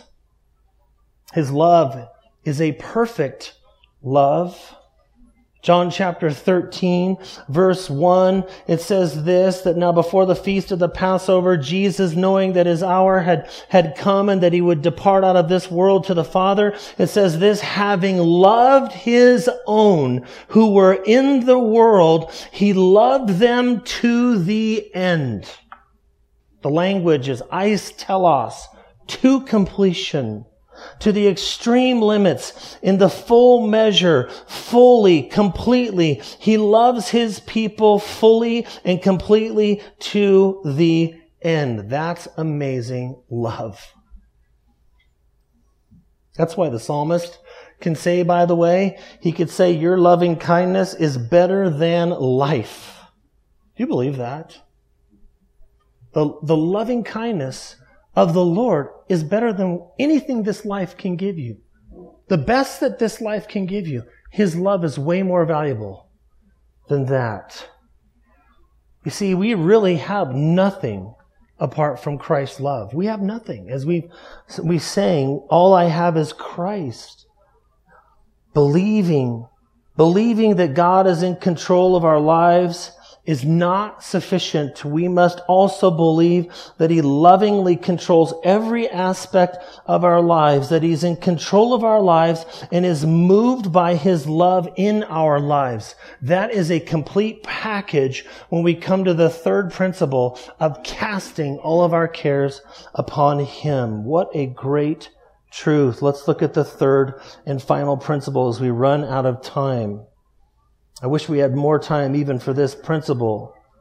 His love is a perfect love. John chapter thirteen, verse one, it says this, that now before the feast of the Passover, Jesus, knowing that His hour had, had come and that He would depart out of this world to the Father, it says this, having loved His own who were in the world, He loved them to the end. The language is eis telos, to completion. To the extreme limits, in the full measure, fully, completely. He loves His people fully and completely to the end. That's amazing love. That's why the psalmist can say, by the way, he could say, your loving kindness is better than life. Do you believe that? The, the loving kindness of the Lord is better than anything this life can give you. The best that this life can give you, His love is way more valuable than that. You see, we really have nothing apart from Christ's love. We have nothing. As we we sang, all I have is Christ. Believing, believing that God is in control of our lives is not sufficient. We must also believe that He lovingly controls every aspect of our lives, that He's in control of our lives and is moved by His love in our lives. That is a complete package when we come to the third principle of casting all of our cares upon Him. What a great truth. Let's look at the third and final principle as we run out of time. I wish we had more time even for this principle.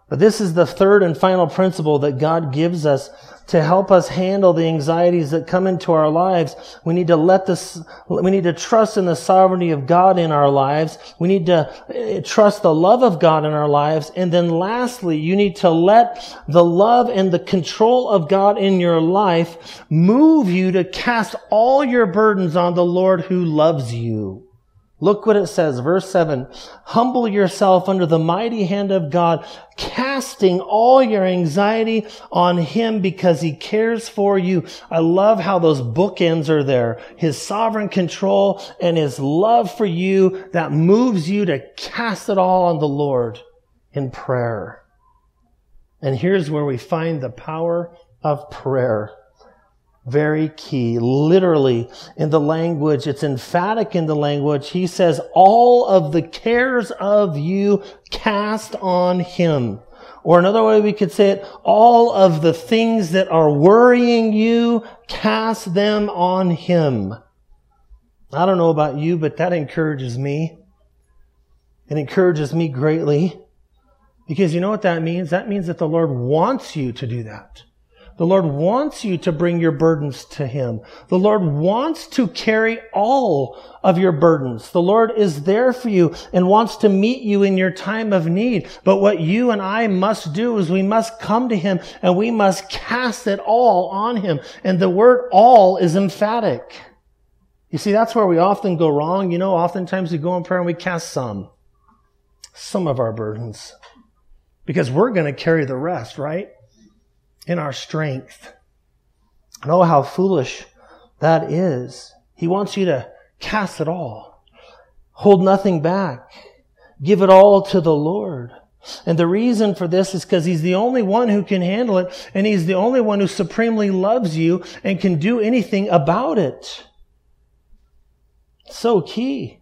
But this is the third and final principle that God gives us to help us handle the anxieties that come into our lives. We need to let this, we need to trust in the sovereignty of God in our lives. We need to trust the love of God in our lives. And then lastly, you need to let the love and the control of God in your life move you to cast all your burdens on the Lord who loves you. Look what it says, verse seven. Humble yourself under the mighty hand of God, casting all your anxiety on Him because He cares for you. I love how those bookends are there. His sovereign control and His love for you that moves you to cast it all on the Lord in prayer. And here's where we find the power of prayer. Very key. Literally, in the language, it's emphatic in the language. He says, all of the cares of you cast on Him. Or another way we could say it, all of the things that are worrying you, cast them on Him. I don't know about you, but that encourages me. It encourages me greatly. Because you know what that means? That means that the Lord wants you to do that. The Lord wants you to bring your burdens to Him. The Lord wants to carry all of your burdens. The Lord is there for you and wants to meet you in your time of need. But what you and I must do is we must come to Him and we must cast it all on Him. And the word all is emphatic. You see, that's where we often go wrong. You know, oftentimes we go in prayer and we cast some, some of our burdens because we're going to carry the rest, right? In our strength. And oh, how foolish that is. He wants you to cast it all. Hold nothing back. Give it all to the Lord. And the reason for this is because He's the only one who can handle it, and He's the only one who supremely loves you and can do anything about it. So key.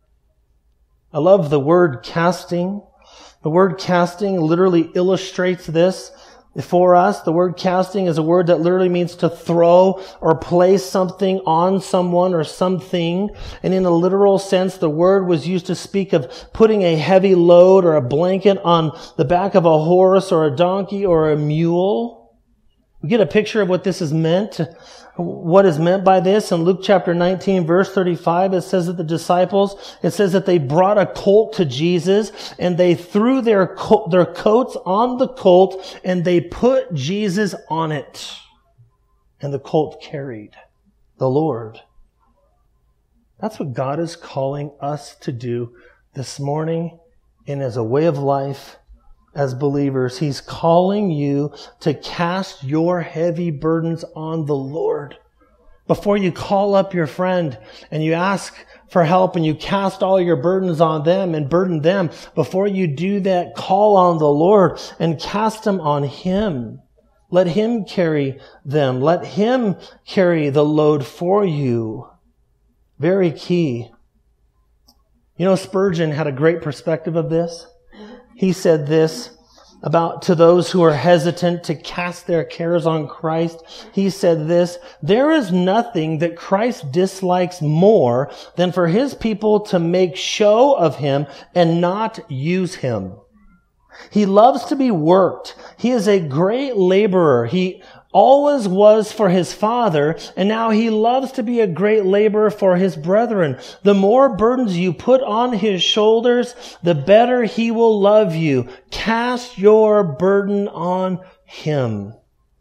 I love the word casting. The word casting literally illustrates this. For us, the word casting is a word that literally means to throw or place something on someone or something. And in a literal sense, the word was used to speak of putting a heavy load or a blanket on the back of a horse or a donkey or a mule. We get a picture of what this is meant. What is meant by this? In Luke chapter nineteen, verse thirty-five, it says that the disciples, it says that they brought a colt to Jesus and they threw their co- their coats on the colt and they put Jesus on it. And the colt carried the Lord. That's what God is calling us to do this morning and as a way of life. As believers, He's calling you to cast your heavy burdens on the Lord. Before you call up your friend and you ask for help and you cast all your burdens on them and burden them, before you do that, call on the Lord and cast them on Him. Let Him carry them. Let Him carry the load for you. Very key. You know, Spurgeon had a great perspective of this. He said this about to those who are hesitant to cast their cares on Christ. He said this, there is nothing that Christ dislikes more than for His people to make show of Him and not use Him. He loves to be worked. He is a great laborer. He always was for His Father, and now He loves to be a great laborer for His brethren. The more burdens you put on His shoulders, the better He will love you. Cast your burden on Him.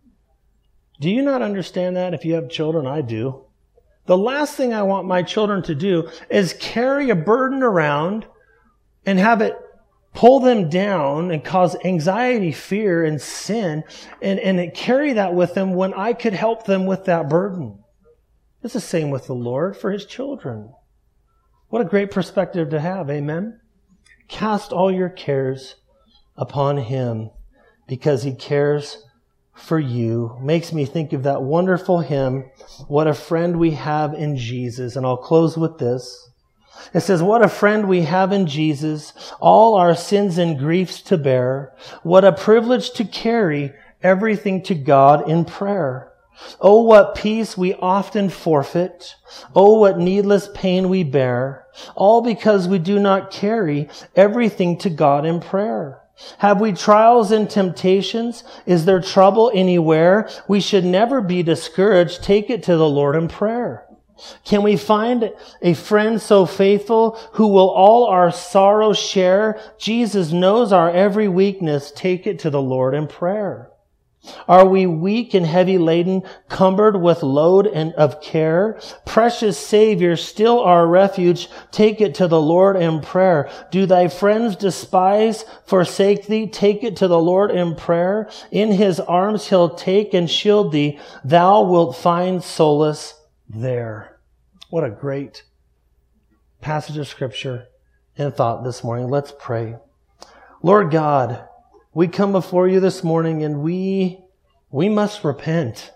Do you not understand that? If you have children, I do. The last thing I want my children to do is carry a burden around and have it pull them down and cause anxiety, fear, and sin, and, and carry that with them when I could help them with that burden. It's the same with the Lord for His children. What a great perspective to have, amen? Cast all your cares upon Him because He cares for you. Makes me think of that wonderful hymn, What a Friend We Have in Jesus. And I'll close with this. It says, what a friend we have in Jesus, all our sins and griefs to bear. What a privilege to carry everything to God in prayer. Oh, what peace we often forfeit. Oh, what needless pain we bear. All because we do not carry everything to God in prayer. Have we trials and temptations? Is there trouble anywhere? We should never be discouraged. Take it to the Lord in prayer. Can we find a friend so faithful who will all our sorrow share? Jesus knows our every weakness. Take it to the Lord in prayer. Are we weak and heavy laden, cumbered with load and of care? Precious Savior, still our refuge, take it to the Lord in prayer. Do thy friends despise, forsake thee? Take it to the Lord in prayer. In his arms he'll take and shield thee. Thou wilt find solace there. What a great passage of Scripture and thought this morning. Let's pray. Lord God, we come before you this morning and we, we must repent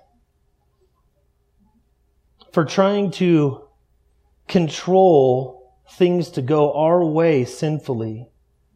for trying to control things to go our way sinfully,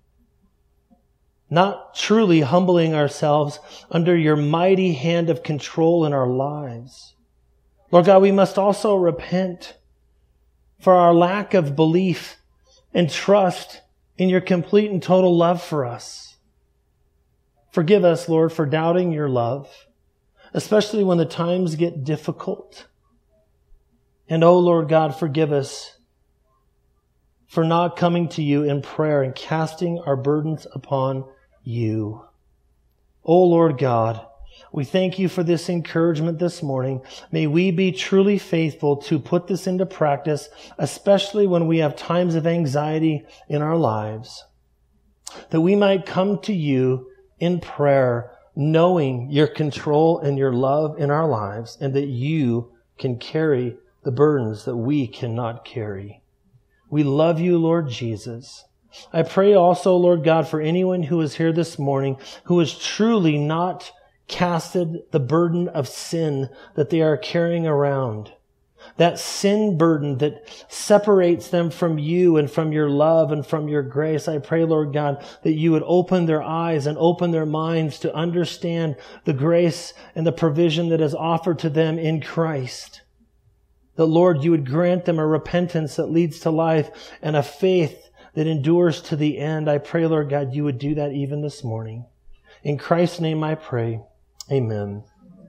not truly humbling ourselves under your mighty hand of control in our lives. Lord God, we must also repent for our lack of belief and trust in your complete and total love for us. Forgive us, Lord, for doubting your love, especially when the times get difficult. And oh, Lord God, forgive us for not coming to you in prayer and casting our burdens upon you. Oh, Lord God, we thank you for this encouragement this morning. May we be truly faithful to put this into practice, especially when we have times of anxiety in our lives, that we might come to you in prayer, knowing your control and your love in our lives, and that you can carry the burdens that we cannot carry. We love you, Lord Jesus. I pray also, Lord God, for anyone who is here this morning who is truly not casted the burden of sin that they are carrying around. That sin burden that separates them from you and from your love and from your grace. I pray, Lord God, that you would open their eyes and open their minds to understand the grace and the provision that is offered to them in Christ. That, Lord, you would grant them a repentance that leads to life and a faith that endures to the end. I pray, Lord God, you would do that even this morning. In Christ's name I pray. Amen.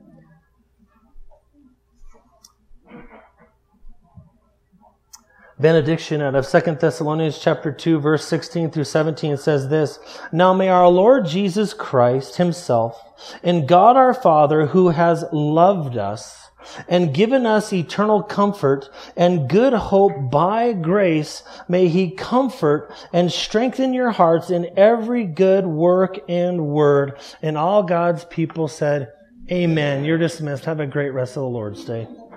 Benediction out of Second Thessalonians chapter two, verse sixteen through seventeen says this: Now may our Lord Jesus Christ himself and God our Father, who has loved us and given us eternal comfort and good hope by grace, may he comfort and strengthen your hearts in every good work and word. And all God's people said, Amen. You're dismissed. Have a great rest of the Lord's Day.